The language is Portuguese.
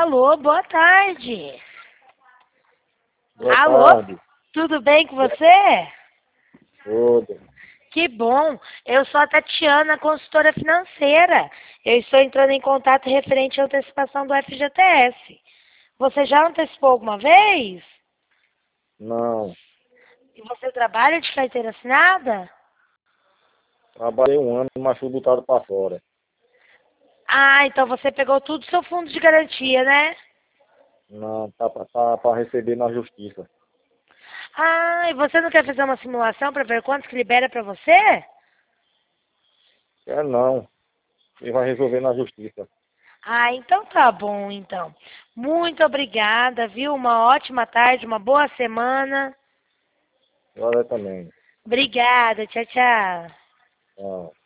Alô, boa tarde. Boa Alô, tarde. tudo bem com você? Tudo. Que bom. Eu sou a Tatiana, consultora financeira. Eu estou entrando em contato referente à antecipação do FGTS. Você já antecipou alguma vez? Não. E você trabalha de carteira assinada? Trabalhei um ano, mas fui botado para fora. Ah, então você pegou tudo do seu fundo de garantia, né? Não, tá para receber na justiça. Ah, e você não quer fazer uma simulação para ver quanto que libera para você? Quer não. E vai resolver na justiça. Ah, então tá bom, então. Muito obrigada, viu? Uma ótima tarde, uma boa semana. Agora também. Obrigada, tchau, tchau. Tchau.